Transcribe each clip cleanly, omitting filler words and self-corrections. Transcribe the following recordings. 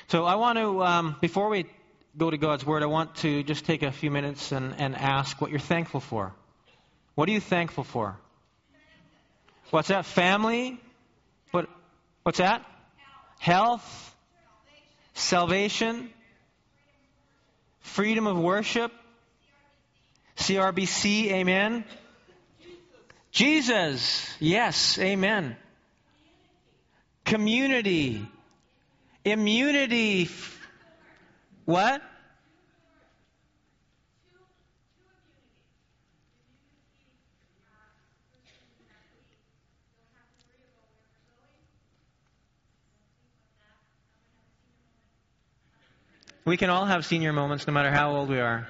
So I want to, before we go to God's Word, I want to just take a few minutes and ask what you're thankful for. What are you thankful for? What's that? Family? What's that? Health? Salvation? Freedom of worship? CRBC, amen. Jesus, yes, amen. Community. Immunity. What? We can all have senior moments no matter how old we are.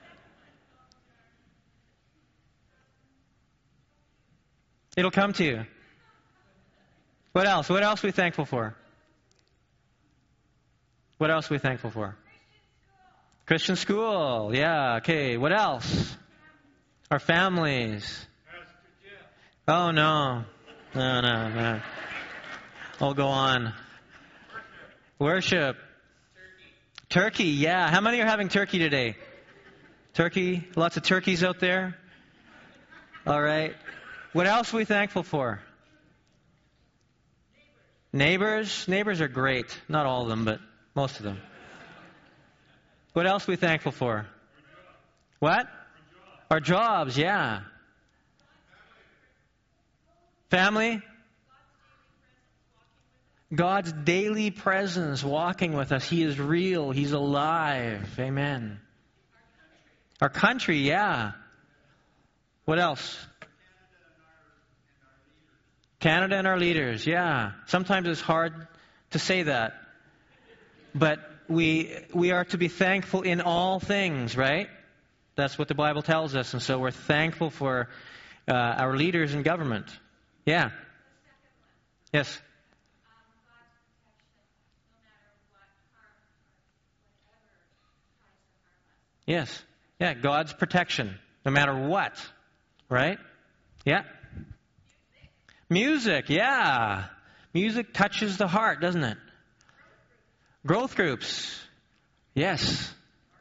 It'll come to you. What else? What else are we thankful for? What else are we thankful for? Christian school. Yeah, okay. What else? Our families. Oh, no. No. I'll go on. Worship. Turkey, yeah. How many are having turkey today? Turkey? Lots of turkeys out there? All right. What else are we thankful for? Neighbors. Neighbors are great. Not all of them, but most of them. What else are we thankful for? What? Our jobs, yeah. Family? God's daily presence walking with us. He is real. He's alive. Amen. Our country, yeah. What else? Canada and our leaders, yeah. Sometimes it's hard to say that. But we are to be thankful in all things, right? That's what the Bible tells us. And so we're thankful for our leaders in government. Yeah. Yes. Yes. Yeah, God's protection, no matter what. Right? Yeah. Music, yeah. Music touches the heart, doesn't it? Growth groups. Yes.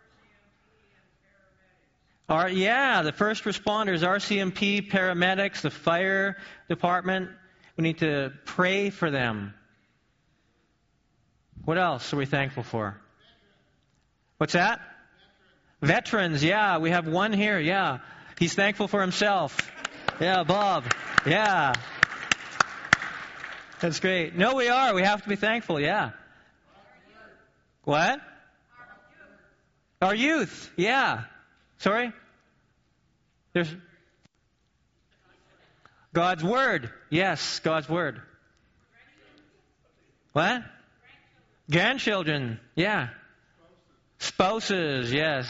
The first responders, RCMP, paramedics, the fire department. We need to pray for them. What else are we thankful for? What's that? Veterans, yeah. We have one here, yeah. He's thankful for himself. Yeah, Bob. Yeah. That's great. No, we are. We have to be thankful, yeah. What? Our youth, yeah. Sorry? There's God's Word. Yes, God's Word. What? Grandchildren, yeah. Spouses, yes.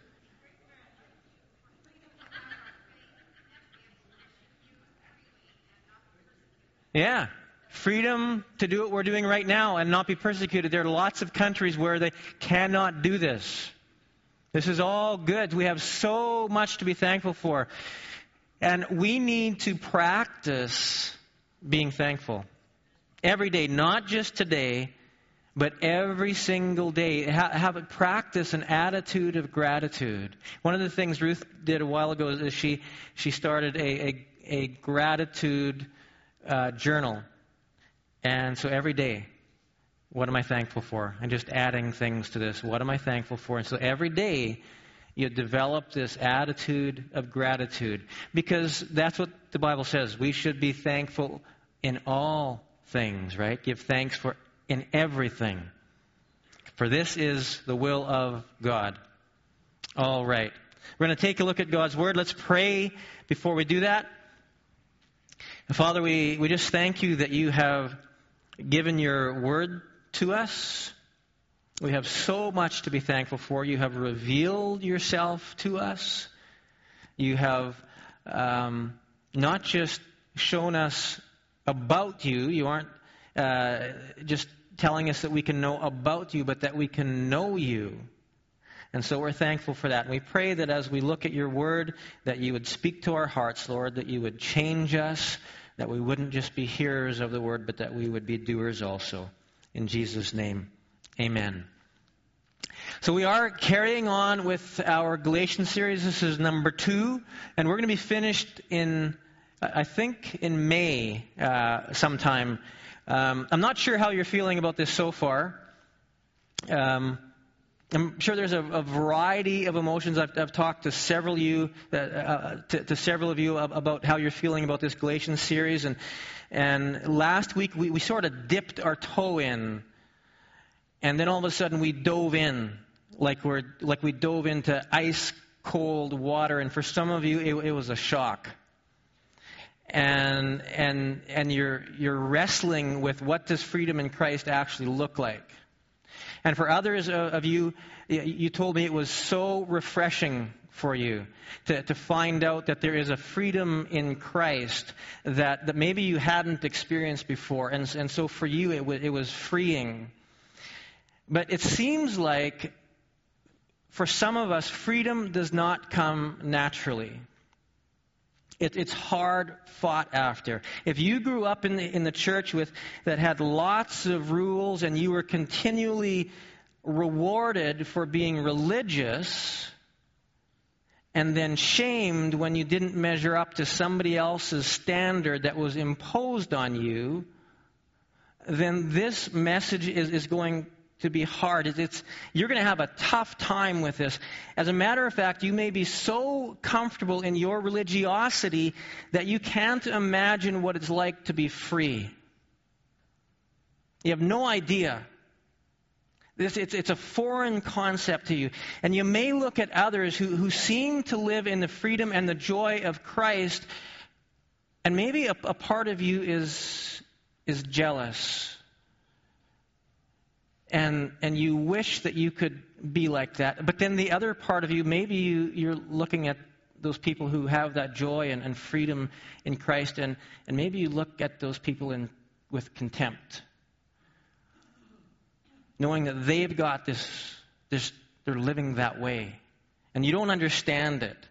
Yeah. Freedom to do what we're doing right now and not be persecuted. There are lots of countries where they cannot do this. This is all good. We have so much to be thankful for. And we need to practice being thankful every day, not just today, but every single day. Have a practice, an attitude of gratitude. One of the things Ruth did a while ago is she started a gratitude journal. And so every day, what am I thankful for? And just adding things to this. What am I thankful for? And so every day, you develop this attitude of gratitude. Because that's what the Bible says. We should be thankful in all things, right? Give thanks for in everything. For this is the will of God. All right. We're going to take a look at God's Word. Let's pray before we do that. Father, we just thank you that you have given your Word to us. We have so much to be thankful for. You have revealed yourself to us. You have not just shown us about you. You aren't just telling us that we can know about you, but that we can know you. And so we're thankful for that. And we pray that as we look at your Word, that you would speak to our hearts, Lord, that you would change us, that we wouldn't just be hearers of the Word, but that we would be doers also. In Jesus' name, Amen. So we are carrying on with our Galatians series. This is number 2, and we're going to be finished in, I think, in May sometime. I'm not sure how you're feeling about this so far. I'm sure there's a variety of emotions. I've talked to several of you about how you're feeling about this Galatians series, and last week we sort of dipped our toe in, and then all of a sudden we dove in, like we dove into ice cold water, and for some of you it was a shock. And you're wrestling with, what does freedom in Christ actually look like? And for others of you, you told me it was so refreshing for you to find out that there is a freedom in Christ that maybe you hadn't experienced before. And so for you, it was freeing. But it seems like for some of us, freedom does not come naturally. It's hard fought after. If you grew up in the church that had lots of rules, and you were continually rewarded for being religious and then shamed when you didn't measure up to somebody else's standard that was imposed on you, then this message is going to be hard. You're going to have a tough time with this. As a matter of fact, you may be so comfortable in your religiosity that you can't imagine what it's like to be free. You have no idea. It's a foreign concept to you. And you may look at others who seem to live in the freedom and the joy of Christ, and maybe a part of you is jealous. And you wish that you could be like that. But then the other part of you, maybe you're looking at those people who have that joy and freedom in Christ, and maybe you look at those people with contempt, knowing that they've got this, they're living that way, and you don't understand it.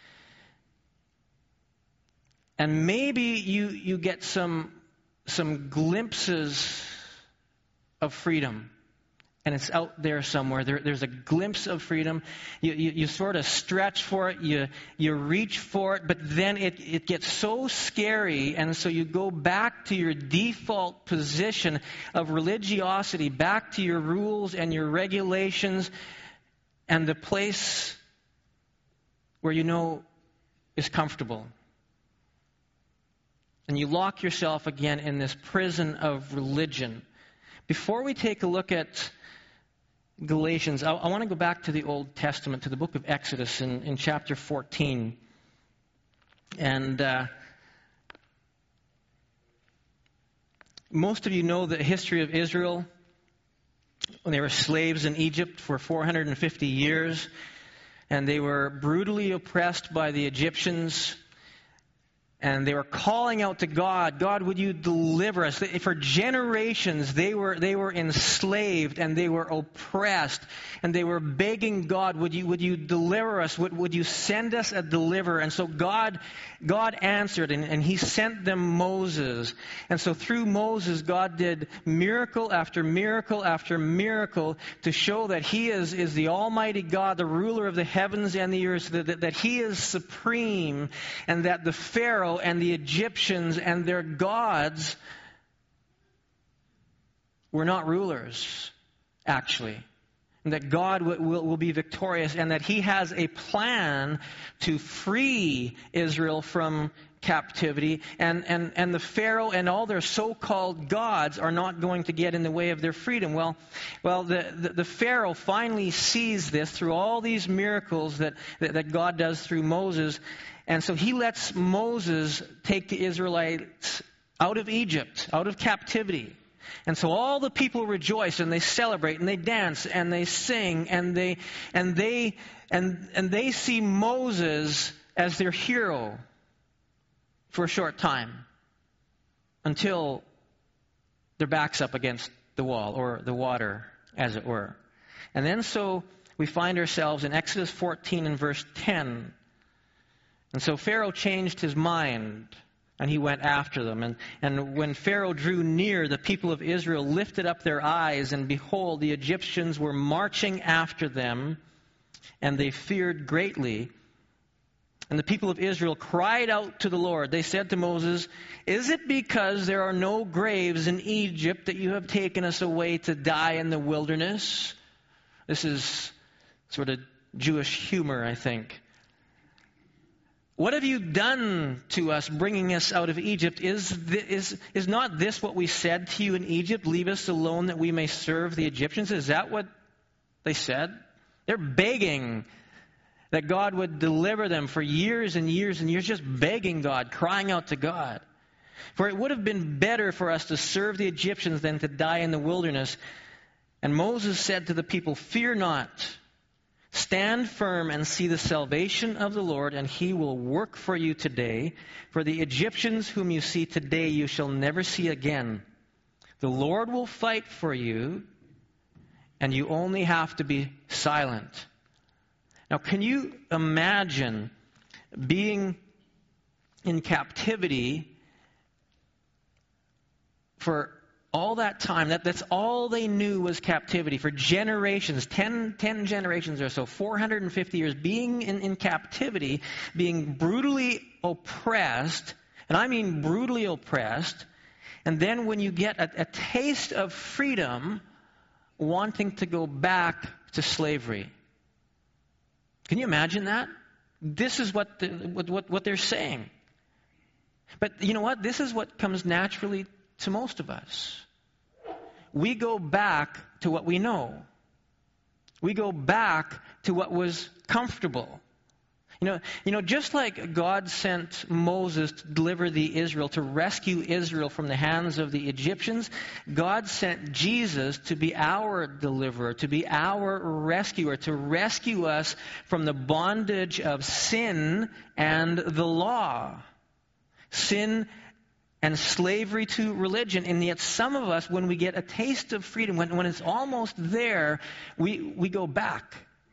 And maybe you get some glimpses of freedom. And it's out there somewhere. There's a glimpse of freedom. You sort of stretch for it. You reach for it. But then it gets so scary. And so you go back to your default position of religiosity, back to your rules and your regulations, and the place where you know is comfortable. And you lock yourself again in this prison of religion. Before we take a look at Galatians, I want to go back to the Old Testament, to the book of Exodus in chapter 14. And most of you know the history of Israel when they were slaves in Egypt for 450 years. And they were brutally oppressed by the Egyptians. And they were calling out to God, God, would you deliver us? For generations, they were enslaved and they were oppressed. And they were begging God, would you deliver us? Would you send us a deliverer? And so God answered, and he sent them Moses. And so through Moses, God did miracle after miracle after miracle to show that he is the Almighty God, the ruler of the heavens and the earth, that he is supreme, and that the Pharaoh and the Egyptians and their gods were not rulers, actually. And that God will be victorious, and that he has a plan to free Israel from captivity, and the Pharaoh and all their so-called gods are not going to get in the way of their freedom. Well, the Pharaoh finally sees this through all these miracles that God does through Moses. And so he lets Moses take the Israelites out of Egypt, out of captivity. And so all the people rejoice and they celebrate and they dance and they sing and they see Moses as their hero for a short time, until their back's up against the wall, or the water, as it were. And then so we find ourselves in Exodus 14 and verse 10. And so Pharaoh changed his mind And he went after them. And when Pharaoh drew near, the people of Israel lifted up their eyes, and behold, the Egyptians were marching after them, and they feared greatly. And the people of Israel cried out to the Lord. They said to Moses, "Is it because there are no graves in Egypt that you have taken us away to die in the wilderness?" This is sort of Jewish humor, I think. "What have you done to us, bringing us out of Egypt? Is not this what we said to you in Egypt? Leave us alone that we may serve the Egyptians." Is that what they said? They're begging that God would deliver them for years and years and years, just begging God, crying out to God. "For it would have been better for us to serve the Egyptians than to die in the wilderness." And Moses said to the people, "Fear not. Stand firm and see the salvation of the Lord, and he will work for you today. For the Egyptians whom you see today you shall never see again. The Lord will fight for you, and you only have to be silent." Now, can you imagine being in captivity for all that time? That's all they knew was captivity for generations, 10 generations or so, 450 years, being in captivity, being brutally oppressed, and I mean brutally oppressed, and then when you get a taste of freedom, wanting to go back to slavery. Can you imagine that? This is what they're saying. But you know what? This is what comes naturally to most of us. We go back to what we know. We go back to what was comfortable. You know, just like God sent Moses to deliver Israel, to rescue Israel from the hands of the Egyptians, God sent Jesus to be our deliverer, to be our rescuer, to rescue us from the bondage of sin and the law. Sin and slavery to religion. And yet some of us, when we get a taste of freedom, when it's almost there, we go back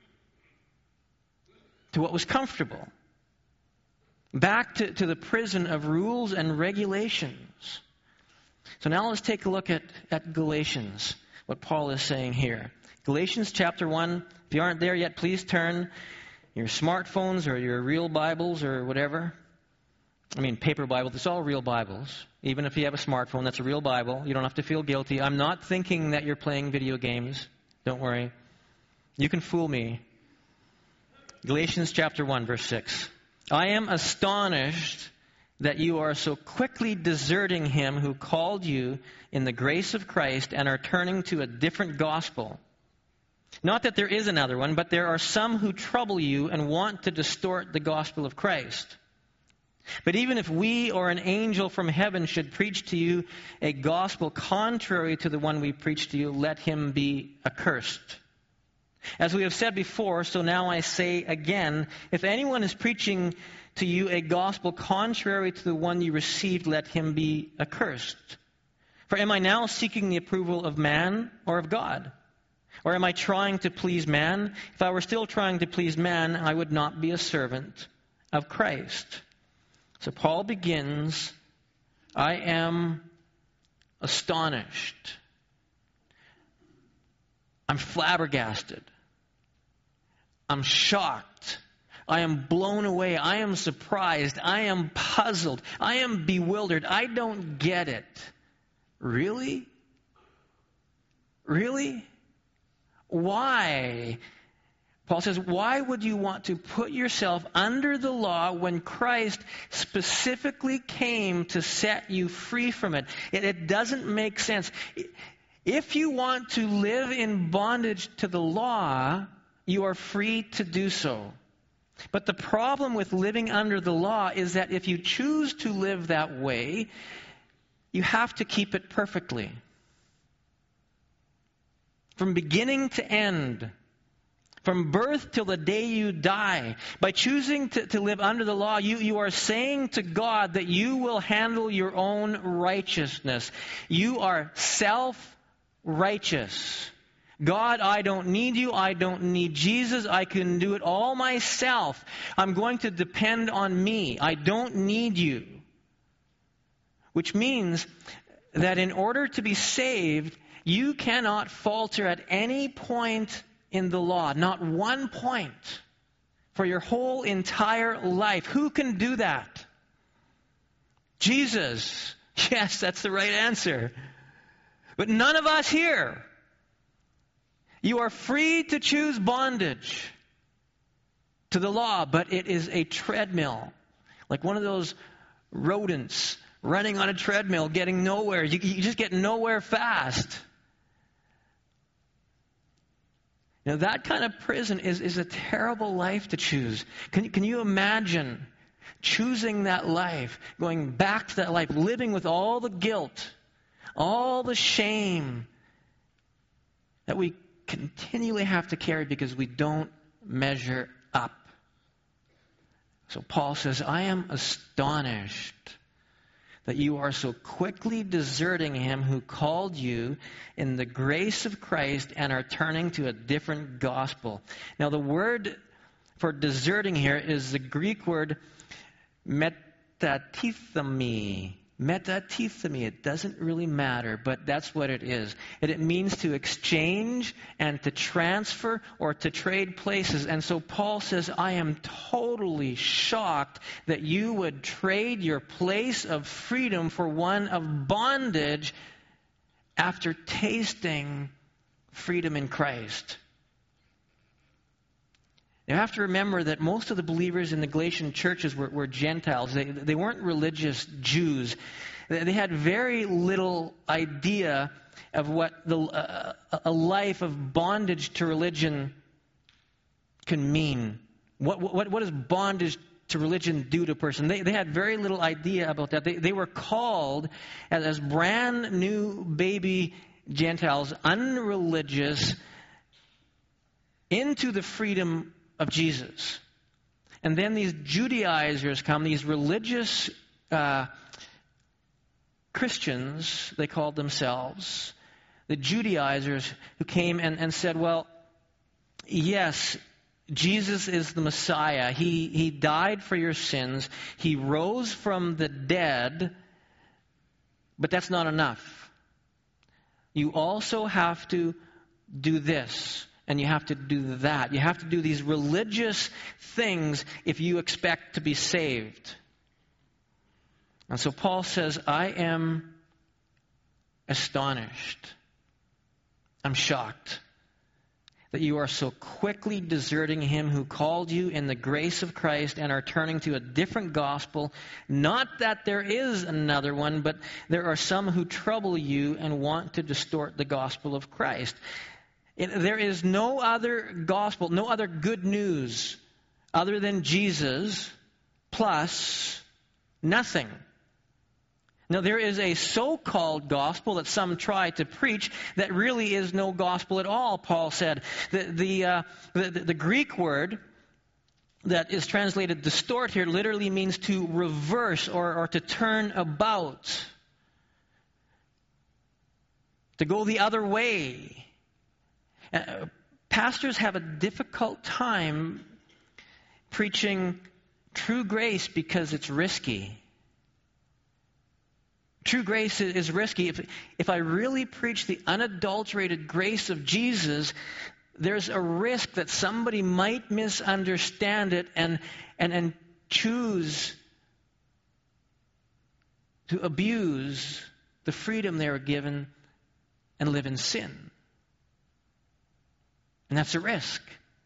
to what was comfortable. Back to the prison of rules and regulations. So now let's take a look at Galatians, what Paul is saying here. Galatians chapter 1. If you aren't there yet, please turn your smartphones or your real Bibles or whatever. I mean, paper Bibles. It's all real Bibles. Even if you have a smartphone, that's a real Bible. You don't have to feel guilty. I'm not thinking that you're playing video games. Don't worry. You can fool me. Galatians chapter 1, verse 6. "I am astonished that you are so quickly deserting him who called you in the grace of Christ and are turning to a different gospel. Not that there is another one, but there are some who trouble you and want to distort the gospel of Christ. But even if we or an angel from heaven should preach to you a gospel contrary to the one we preach to you, let him be accursed. As we have said before, so now I say again, if anyone is preaching to you a gospel contrary to the one you received, let him be accursed. For am I now seeking the approval of man or of God? Or am I trying to please man? If I were still trying to please man, I would not be a servant of Christ." So Paul begins, "I am astonished. I'm flabbergasted. I'm shocked. I am blown away. I am surprised. I am puzzled. I am bewildered. I don't get it." Really? Really? Why? Paul says, why would you want to put yourself under the law when Christ specifically came to set you free from it? It doesn't make sense. If you want to live in bondage to the law, you are free to do so. But the problem with living under the law is that if you choose to live that way, you have to keep it perfectly. From beginning to end, from birth till the day you die. By choosing to live under the law, you are saying to God that you will handle your own righteousness. You are self-righteous. God, I don't need you. I don't need Jesus. I can do it all myself. I'm going to depend on me. I don't need you. which means that in order to be saved, you cannot falter at any point in the law, not one point for your whole entire life. Who can do that? Jesus. Yes, that's the right answer. But none of us here. You are free to choose bondage to the law, but it is a treadmill. Like one of those rodents running on a treadmill, getting nowhere. You just get nowhere fast. Now, that kind of prison is a terrible life to choose. Can you imagine choosing that life, going back to that life, living with all the guilt, all the shame that we continually have to carry because we don't measure up? So Paul says, I am astonished that you are so quickly deserting him who called you in the grace of Christ and are turning to a different gospel. Now, the word for deserting here is the Greek word metatithemi. Metatithemi. It doesn't really matter, but that's what it is. And it means to exchange and to transfer or to trade places. And so Paul says, I am totally shocked that you would trade your place of freedom for one of bondage after tasting freedom in Christ. You have to remember that most of the believers in the Galatian churches were Gentiles. They weren't religious Jews. They had very little idea of what a life of bondage to religion can mean. What does bondage to religion do to a person? They had very little idea about that. They were called as brand new baby Gentiles, unreligious, into the freedom of Jesus. And then these Judaizers come, these religious Christians, they called themselves, the Judaizers who came and said, well, yes, Jesus is the Messiah. He died for your sins. He rose from the dead, but that's not enough. You also have to do this. And you have to do that. You have to do these religious things if you expect to be saved. And so Paul says, I am astonished. I'm shocked that you are so quickly deserting him who called you in the grace of Christ and are turning to a different gospel. Not that there is another one, but there are some who trouble you and want to distort the gospel of Christ. There is no other gospel, no other good news other than Jesus plus nothing. Now, there is a so-called gospel that some try to preach that really is no gospel at all, Paul said. The Greek word that is translated distort here literally means to reverse or to turn about, to go the other way. Pastors have a difficult time preaching true grace because it's risky. True grace is risky. If I really preach the unadulterated grace of Jesus, there's a risk that somebody might misunderstand it and choose to abuse the freedom they were given and live in sin. And that's a risk.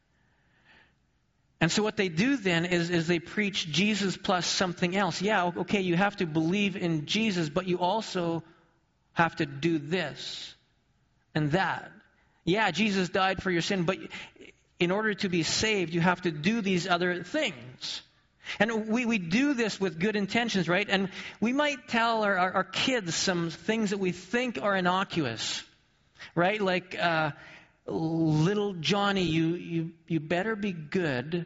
And so what they do then is they preach Jesus plus something else. Yeah, okay, you have to believe in Jesus, but you also have to do this and that. Yeah, Jesus died for your sin, but in order to be saved, you have to do these other things. And we do this with good intentions, right? And we might tell our kids some things that we think are innocuous, right? Like, little Johnny, you better be good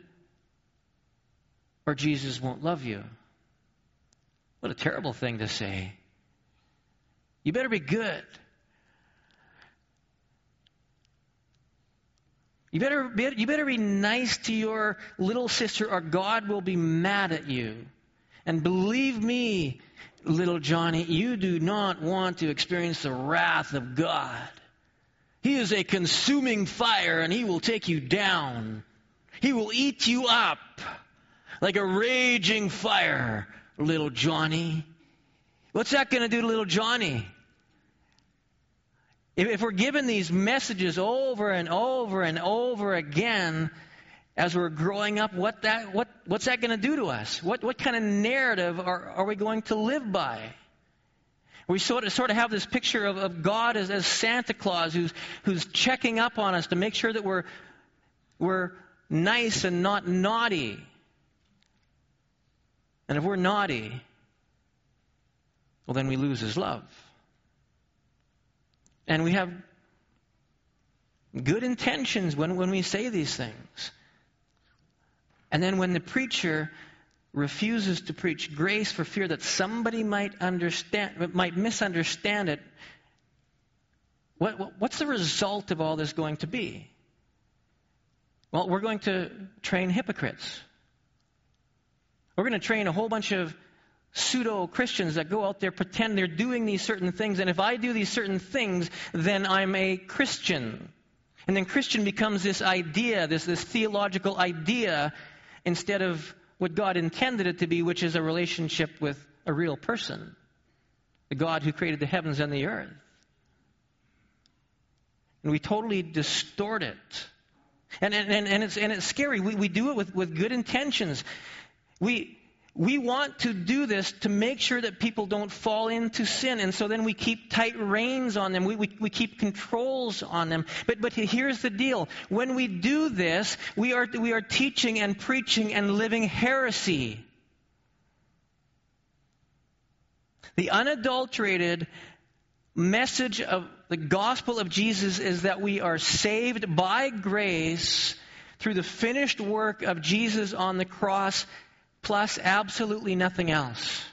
or Jesus won't love you. What a terrible thing to say. You better be good. You better be nice to your little sister or God will be mad at you. And believe me, little Johnny, you do not want to experience the wrath of God. He is a consuming fire, and he will take you down. He will eat you up like a raging fire, little Johnny. What's that going to do to little Johnny? If we're given these messages over and over and over again as we're growing up, what's that going to do to us? What kind of narrative are we going to live by? We sort of have this picture of God as Santa Claus who's checking up on us to make sure that we're nice and not naughty. And if we're naughty, well, then we lose his love. And we have good intentions when we say these things. And then when the preacher refuses to preach grace for fear that somebody might misunderstand it, what's the result of all this going to be? Well, we're going to train hypocrites. We're going to train a whole bunch of pseudo-Christians that go out there, pretend they're doing these certain things, and if I do these certain things, then I'm a Christian. And then Christian becomes this idea, this theological idea, instead of what God intended it to be, which is a relationship with a real person, the God who created the heavens and the earth. And we totally distort it. And it's scary. We do it with good intentions. We want to do this to make sure that people don't fall into sin, and so then we keep tight reins on them. We keep controls on them. But here's the deal: when we do this, we are teaching and preaching and living heresy. The unadulterated message of the gospel of Jesus is that we are saved by grace through the finished work of Jesus on the cross, plus absolutely nothing else.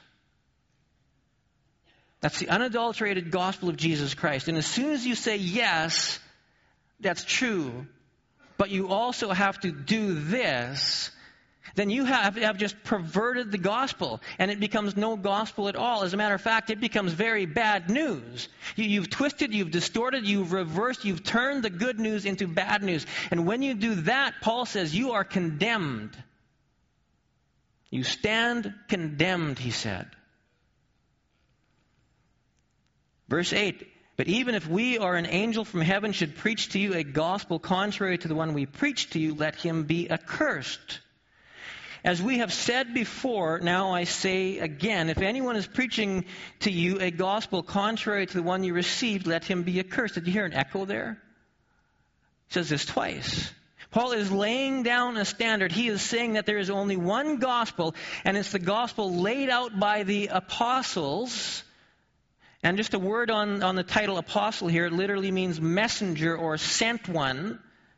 That's the unadulterated gospel of Jesus Christ. And as soon as you say yes, that's true, but you also have to do this, then you have just perverted the gospel, and it becomes no gospel at all. As a matter of fact, it becomes very bad news. You've twisted, you've distorted, you've reversed, you've turned the good news into bad news. And when you do that, Paul says you are condemned. You stand condemned, he said. Verse 8, but even if we or an angel from heaven should preach to you a gospel contrary to the one we preach to you, let him be accursed. As we have said before, now I say again, if anyone is preaching to you a gospel contrary to the one you received, let him be accursed. Did you hear an echo there? It says this twice. Paul is laying down a standard. He is saying that there is only one gospel, and it's the gospel laid out by the apostles. And just a word on the title apostle here, it literally means messenger or sent one.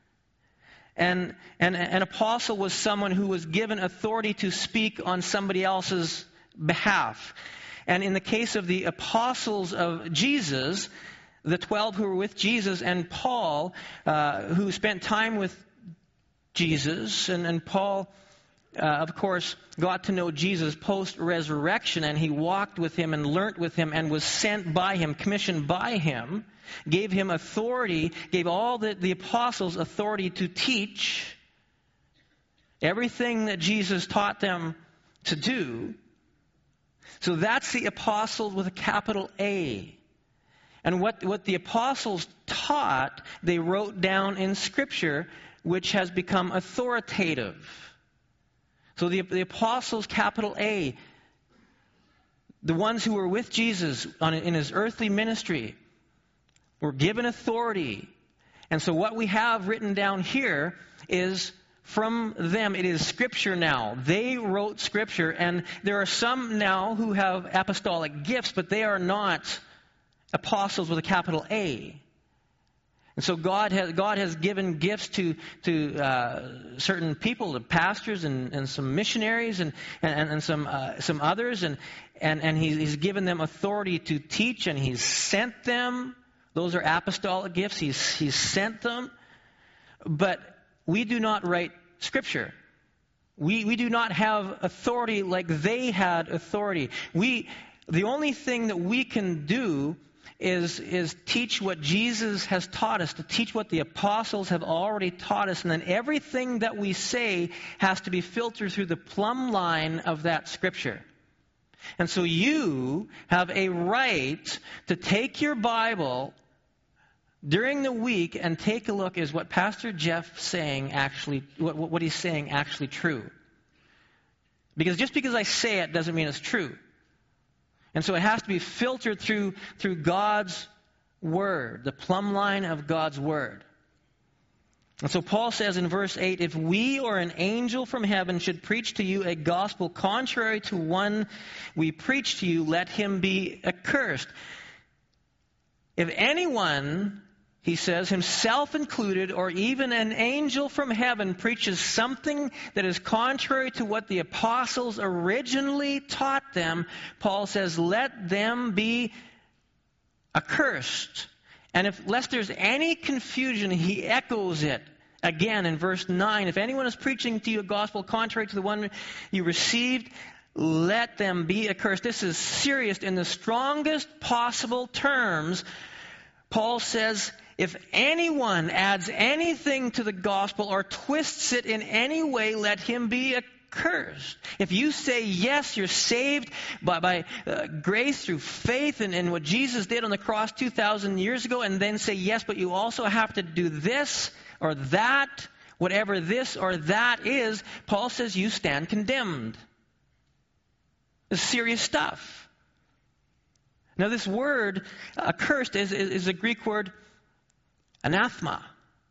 And an apostle was someone who was given authority to speak on somebody else's behalf. And in the case of the apostles of Jesus, the 12 who were with Jesus and Paul, who spent time with Jesus, and Paul, of course, got to know Jesus post-resurrection, and he walked with him and learnt with him and was sent by him, commissioned by him, gave him authority, gave all the apostles authority to teach everything that Jesus taught them to do. So that's the apostles with a capital A. And what the apostles taught, they wrote down in Scripture, which has become authoritative. So the apostles, capital A, the ones who were with Jesus in his earthly ministry, were given authority. And so what we have written down here is from them. It is Scripture now. They wrote Scripture, and there are some now who have apostolic gifts, but they are not apostles with a capital A. And so God has given gifts to certain people, to pastors and some missionaries and some others, and He's given them authority to teach, and He's sent them. Those are apostolic gifts. He's sent them. But we do not write Scripture. We do not have authority like they had authority. The only thing that we can do is teach what Jesus has taught us, to teach what the apostles have already taught us, and then everything that we say has to be filtered through the plumb line of that Scripture. And so you have a right to take your Bible during the week and take a look, is what Pastor Jeff saying actually, what he's saying actually true? Because just because I say it doesn't mean it's true. And so it has to be filtered through God's Word, the plumb line of God's Word. And so Paul says in verse 8, if we or an angel from heaven should preach to you a gospel contrary to one we preach to you, let him be accursed. If anyone, he says, himself included, or even an angel from heaven preaches something that is contrary to what the apostles originally taught them, Paul says, let them be accursed. And lest there's any confusion, he echoes it again in verse 9. If anyone is preaching to you a gospel contrary to the one you received, let them be accursed. This is serious. In the strongest possible terms, Paul says, if anyone adds anything to the gospel or twists it in any way, let him be accursed. If you say, yes, you're saved by grace through faith in what Jesus did on the cross 2,000 years ago, and then say, yes, but you also have to do this or that, whatever this or that is, Paul says you stand condemned. It's serious stuff. Now this word, accursed, is a Greek word, anathema.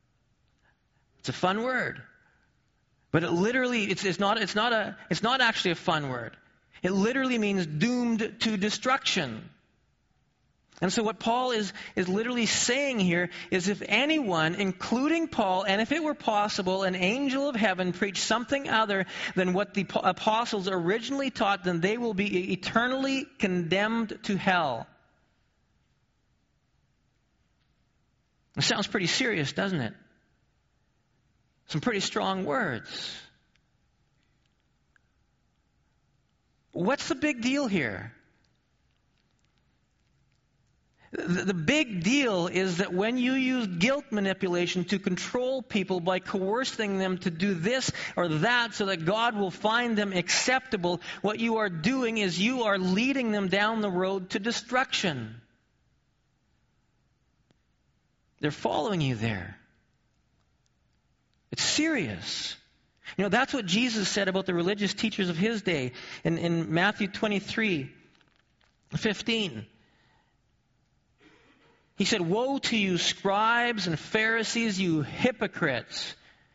It's a fun word. But it literally, it's not actually a fun word. It literally means doomed to destruction. And so what Paul is literally saying here is, if anyone, including Paul, and if it were possible, an angel of heaven preached something other than what the apostles originally taught, then they will be eternally condemned to hell. It sounds pretty serious, doesn't it? Some pretty strong words. What's the big deal here? The big deal is that when you use guilt manipulation to control people by coercing them to do this or that so that God will find them acceptable, what you are doing is you are leading them down the road to destruction. They're following you there. It's serious. You know, that's what Jesus said about the religious teachers of his day in Matthew 23:15. He said, woe to you, scribes and Pharisees, you hypocrites,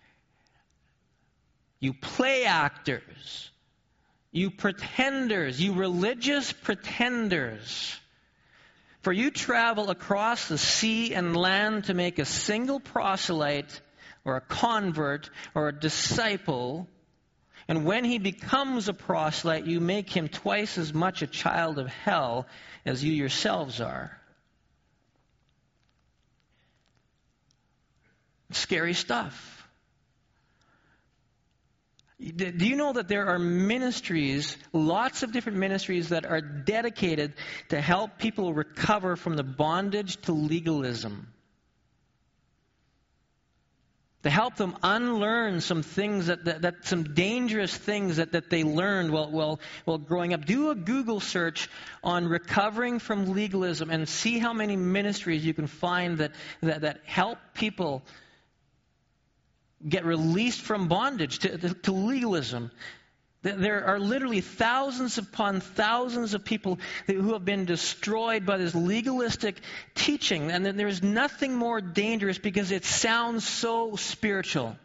you play actors, you pretenders, you religious pretenders. For you travel across the sea and land to make a single proselyte or a convert or a disciple, and when he becomes a proselyte, you make him twice as much a child of hell as you yourselves are. Scary stuff. Do you know that there are ministries, lots of different ministries that are dedicated to help people recover from the bondage to legalism? To help them unlearn some things, that some dangerous things that they learned while growing up. Do a Google search on recovering from legalism and see how many ministries you can find that help people get released from bondage to legalism. There are literally thousands upon thousands of people who have been destroyed by this legalistic teaching. And then there's nothing more dangerous because it sounds so spiritual.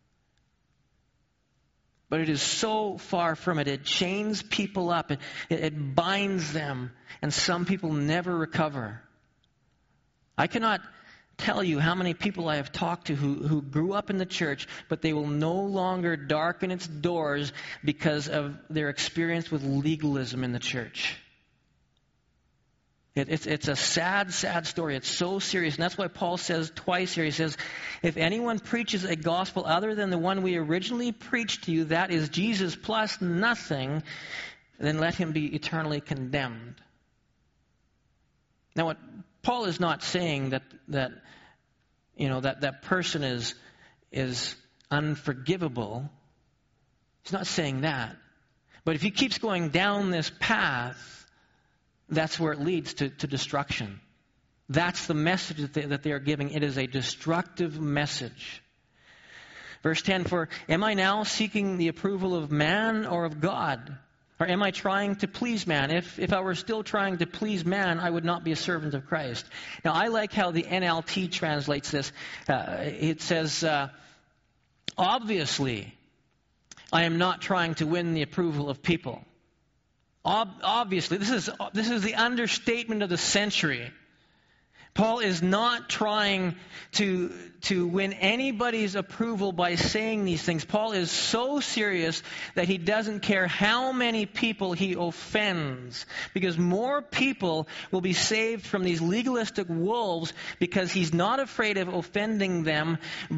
But it is so far from it. It chains people up. It binds them. And some people never recover. I cannot tell you how many people I have talked to who grew up in the church, but they will no longer darken its doors because of their experience with legalism in the church. It's a sad, sad story. It's so serious. And that's why Paul says twice here, he says, if anyone preaches a gospel other than the one we originally preached to you, that is Jesus plus nothing, then let him be eternally condemned. Now, what Paul is not saying that person is unforgivable. He's not saying that. But if he keeps going down this path, that's where it leads to destruction. That's the message that they are giving. It is a destructive message. Verse 10, for am I now seeking the approval of man or of God? Or am I trying to please man? If I were still trying to please man, I would not be a servant of Christ. Now, I like how the NLT translates this. It says, obviously, I am not trying to win the approval of people. Obviously, this is the understatement of the century. Paul is not trying to win anybody's approval by saying these things. Paul is so serious that he doesn't care how many people he offends, because more people will be saved from these legalistic wolves because he's not afraid of offending them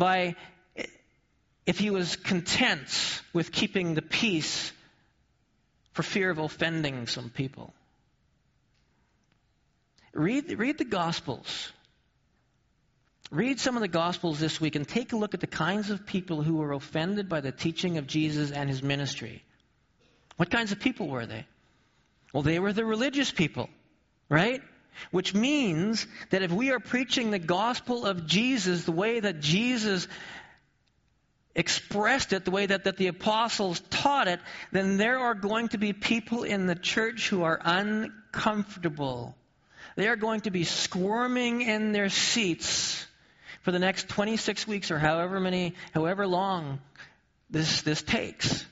if he was content with keeping the peace for fear of offending some people. Read the Gospels. Read some of the Gospels this week and take a look at the kinds of people who were offended by the teaching of Jesus and his ministry. What kinds of people were they? Well, they were the religious people, right? Which means that if we are preaching the gospel of Jesus the way that Jesus expressed it, the way that the apostles taught it, then there are going to be people in the church who are uncomfortable. They are going to be squirming in their seats for the next 26 weeks or however long this takes.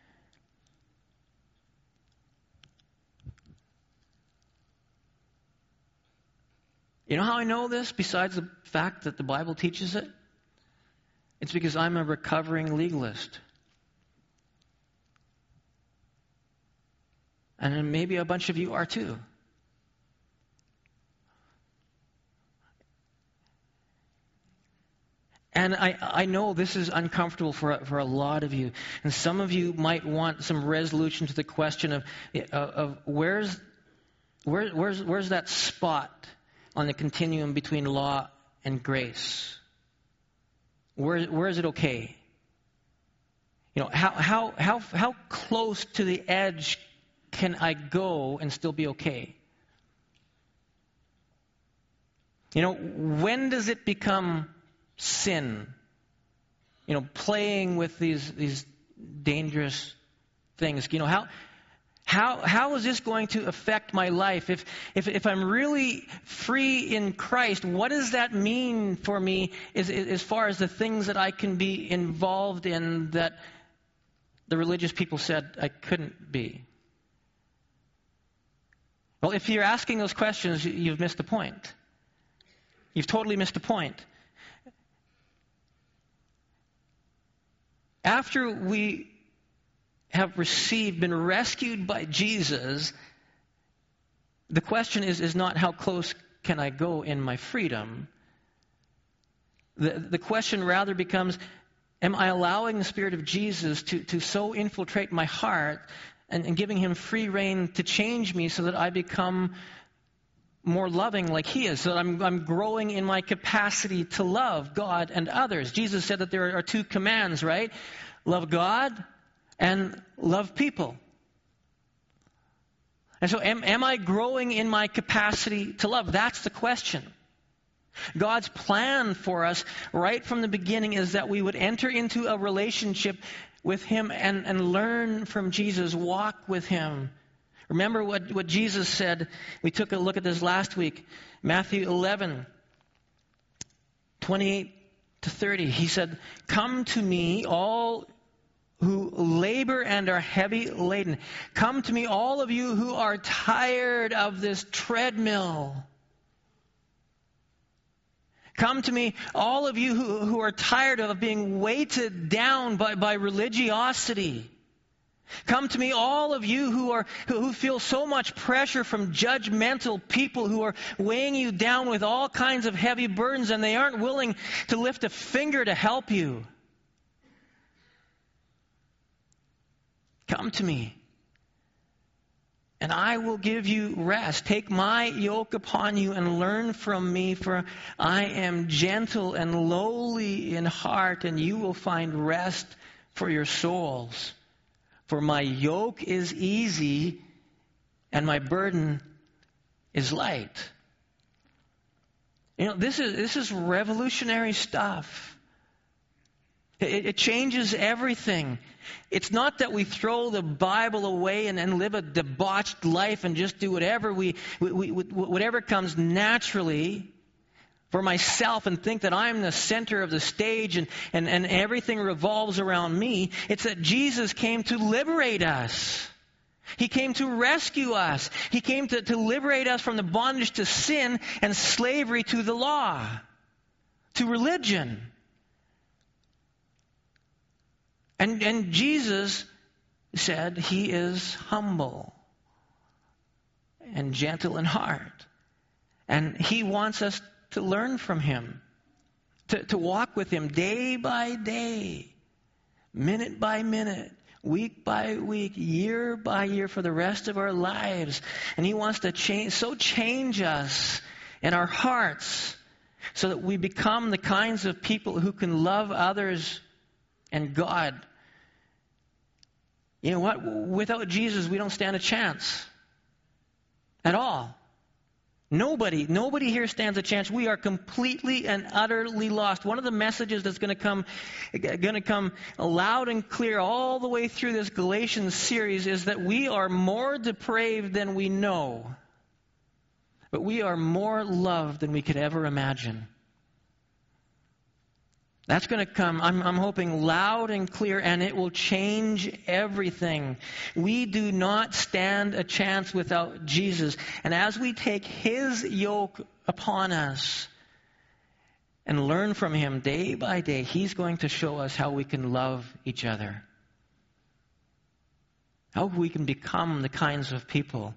You know how I know this, besides the fact that the Bible teaches it? It's because I'm a recovering legalist. And maybe a bunch of you are too. And I know this is uncomfortable for a lot of you. And some of you might want some resolution to the question of where's that spot on the continuum between law and grace? Where is it okay? You know, how close to the edge can I go and still be okay? You know, when does it become sin? You know, playing with these dangerous things. You know, how is this going to affect my life? If I'm really free in Christ, what does that mean for me as far as the things that I can be involved in that the religious people said I couldn't be? Well, if you're asking those questions, you've missed the point. You've totally missed the point. After we have been rescued by Jesus, the question is not how close can I go in my freedom. The question rather becomes, am I allowing the Spirit of Jesus to so infiltrate my heart and giving him free rein to change me so that I become more loving like he is, so that I'm growing in my capacity to love God and others. Jesus said that there are two commands, right? Love God and love people. And so am I growing in my capacity to love? That's the question. God's plan for us right from the beginning is that we would enter into a relationship with him and learn from Jesus, walk with him. Remember what Jesus said. We took a look at this last week. Matthew 11, 28 to 30. He said, "Come to me, all who labor and are heavy laden. Come to me, all of you who are tired of this treadmill. Come to me, all of you who are tired of being weighted down by religiosity. Come to me, all of you who feel so much pressure from judgmental people who are weighing you down with all kinds of heavy burdens, and they aren't willing to lift a finger to help you. Come to me, and I will give you rest. Take my yoke upon you and learn from me, for I am gentle and lowly in heart, and you will find rest for your souls. For my yoke is easy and my burden is light. You know, this is revolutionary stuff. It changes everything. It's not that we throw the Bible away and live a debauched life and just do whatever whatever comes naturally for myself and think that I'm the center of the stage and everything revolves around me. It's that Jesus came to liberate us. He came to rescue us. He came to liberate us from the bondage to sin and slavery to the law, to religion. And Jesus said he is humble and gentle in heart. And he wants us to learn from him, to walk with him day by day, minute by minute, week by week, year by year for the rest of our lives. And he wants to change us in our hearts so that we become the kinds of people who can love others and God. You know what? Without Jesus, we don't stand a chance at all. Nobody here stands a chance. We are completely and utterly lost. One of the messages that's going to come loud and clear all the way through this Galatians series is that we are more depraved than we know, but we are more loved than we could ever imagine. That's going to come, I'm hoping, loud and clear, and it will change everything. We do not stand a chance without Jesus. And as we take his yoke upon us and learn from him day by day, he's going to show us how we can love each other. How we can become the kinds of people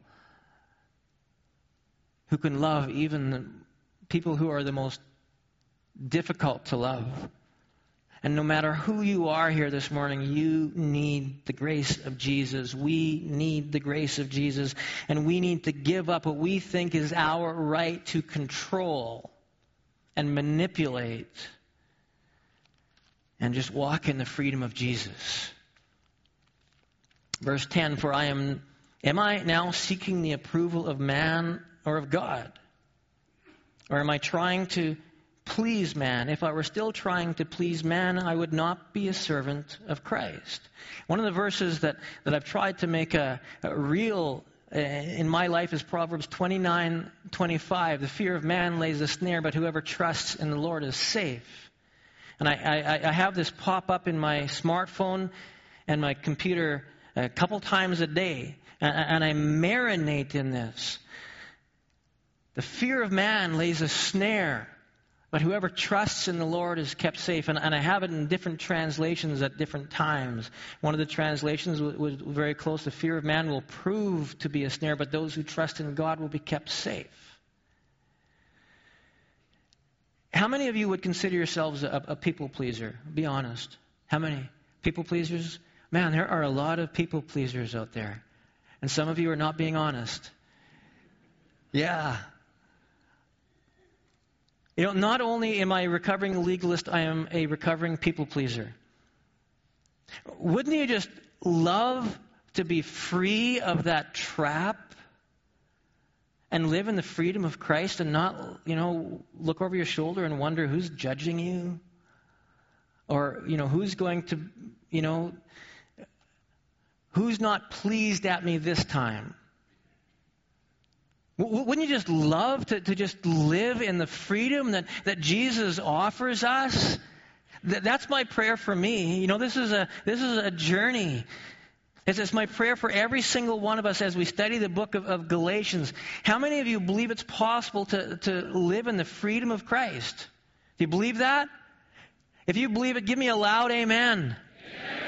who can love even the people who are the most difficult to love. And no matter who you are here this morning, you need the grace of Jesus. We need the grace of Jesus. And we need to give up what we think is our right to control and manipulate and just walk in the freedom of Jesus. Verse 10, for am I now seeking the approval of man or of God? Or am I trying to please man? If I were still trying to please man, I would not be a servant of Christ. One of the verses that I've tried to make a real in my life is Proverbs 29:25. The fear of man lays a snare, but whoever trusts in the Lord is safe. And I have this pop up in my smartphone and my computer a couple times a day, and I marinate in this. The fear of man lays a snare, but whoever trusts in the Lord is kept safe. And I have it in different translations at different times. One of the translations was very close. The fear of man will prove to be a snare, but those who trust in God will be kept safe. How many of you would consider yourselves a people pleaser? Be honest. How many? People pleasers? Man, there are a lot of people pleasers out there. And some of you are not being honest. Yeah. You know, not only am I a recovering legalist, I am a recovering people pleaser. Wouldn't you just love to be free of that trap and live in the freedom of Christ and not, look over your shoulder and wonder who's judging you? Or, who's going to, who's not pleased at me this time? Wouldn't you just love to just live in the freedom that Jesus offers us? That's my prayer for me. This is a journey. It's my prayer for every single one of us as we study the book of Galatians. How many of you believe it's possible to live in the freedom of Christ? Do you believe that? If you believe it, give me a loud amen.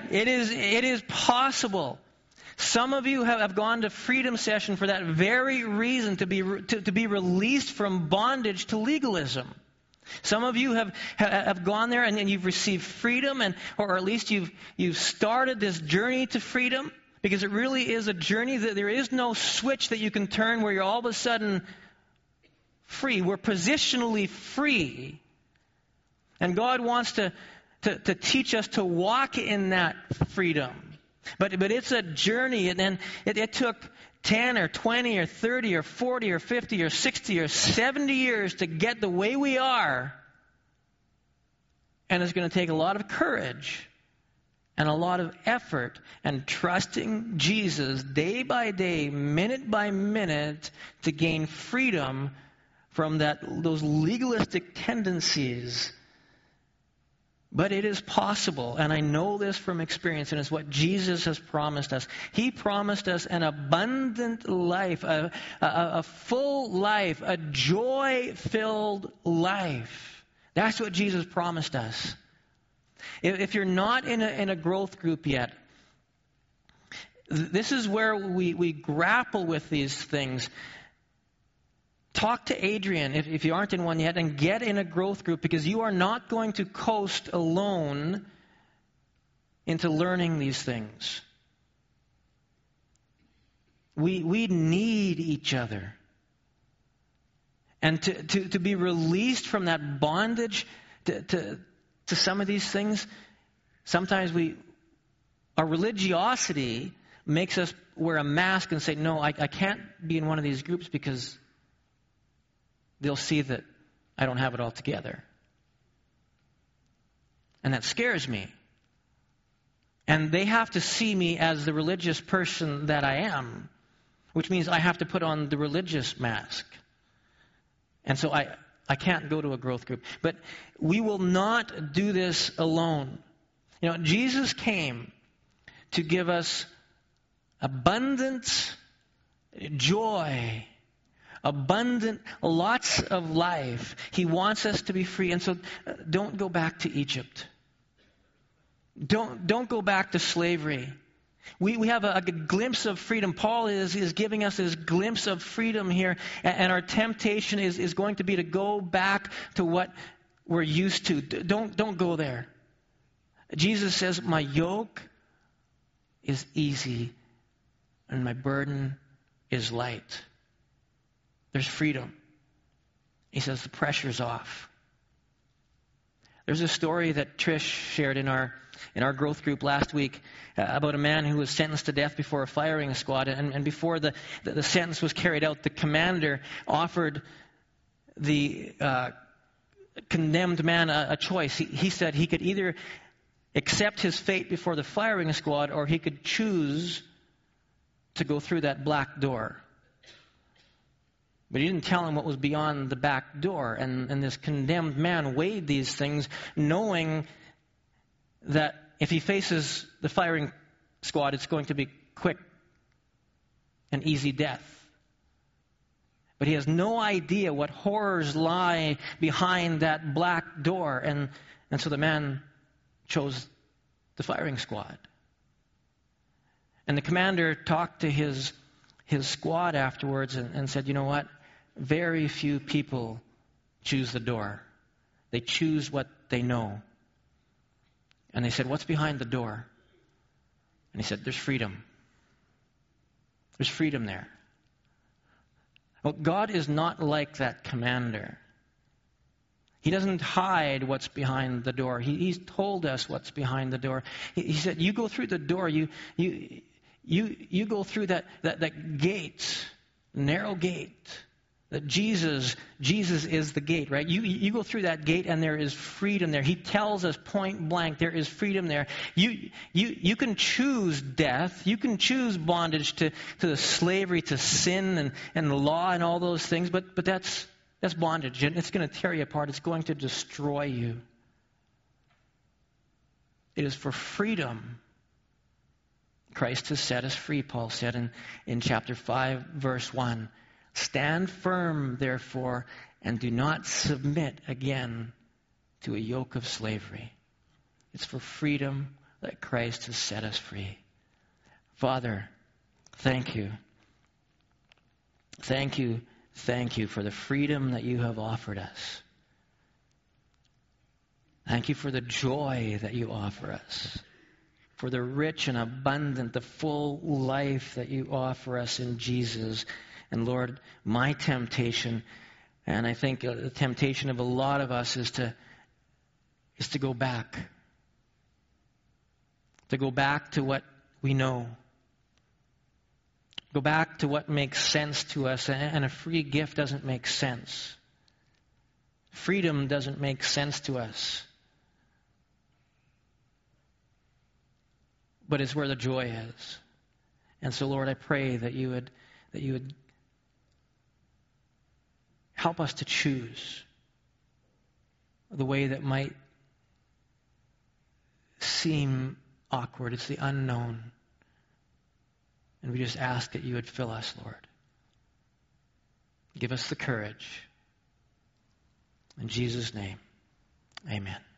It is possible. Some of you have gone to Freedom Session for that very reason, to be released from bondage to legalism. Some of you have gone there and you've received freedom, or at least you've started this journey to freedom, because it really is a journey that there is no switch that you can turn where you're all of a sudden free. We're positionally free. And God wants to teach us to walk in that freedom. But it's a journey, and then it took 10 or 20 or 30 or 40 or 50 or 60 or 70 years to get the way we are. And it's going to take a lot of courage and a lot of effort and trusting Jesus day by day, minute by minute, to gain freedom from those legalistic tendencies. But it is possible, and I know this from experience, and it's what Jesus has promised us. He promised us an abundant life, a full life, a joy-filled life. That's what Jesus promised us. If you're not in a growth group yet, this is where we grapple with these things. Talk to Adrian if you aren't in one yet, and get in a growth group, because you are not going to coast alone into learning these things. We need each other. And to be released from that bondage to some of these things, sometimes our religiosity makes us wear a mask and say, no, I can't be in one of these groups because they'll see that I don't have it all together. And that scares me. And they have to see me as the religious person that I am, which means I have to put on the religious mask. And so I can't go to a growth group. But we will not do this alone. You know, Jesus came to give us abundant joy, abundant, lots of life. He wants us to be free. And so don't go back to Egypt. Don't go back to slavery. We have a glimpse of freedom. Paul is giving us this glimpse of freedom here. And our temptation is going to be to go back to what we're used to. Don't go there. Jesus says, my yoke is easy and my burden is light. There's freedom. He says the pressure's off. There's a story that Trish shared in our growth group last week about a man who was sentenced to death before a firing squad. And before the sentence was carried out, the commander offered the condemned man a choice. He said he could either accept his fate before the firing squad, or he could choose to go through that black door. But he didn't tell him what was beyond the back door. And this condemned man weighed these things, knowing that if he faces the firing squad, it's going to be quick and easy death. But he has no idea what horrors lie behind that black door. And so the man chose the firing squad. And the commander talked to his squad afterwards and said, you know what? Very few people choose the door. They choose what they know. And they said, what's behind the door? And he said, there's freedom. There's freedom there. Well, God is not like that commander. He doesn't hide what's behind the door. He's told us what's behind the door. He said, you go through the door. You go through that gate, narrow gate. That Jesus is the gate, right? You go through that gate and there is freedom there. He tells us point blank, there is freedom there. You can choose death. You can choose bondage to the slavery, to sin and the law and all those things. But that's bondage, and it's going to tear you apart. It's going to destroy you. It is for freedom Christ has set us free, Paul said in chapter 5, verse 1. Stand firm, therefore, and do not submit again to a yoke of slavery. It's for freedom that Christ has set us free. Father, thank you. Thank you, thank you for the freedom that you have offered us. Thank you for the joy that you offer us, for the rich and abundant, the full life that you offer us in Jesus. And Lord, my temptation, and I think the temptation of a lot of us, is to go back. To go back to what we know. Go back to what makes sense to us. And a free gift doesn't make sense. Freedom doesn't make sense to us. But it's where the joy is. And so, Lord, I pray that you would help us to choose the way that might seem awkward. It's the unknown. And we just ask that you would fill us, Lord. Give us the courage. In Jesus' name, amen.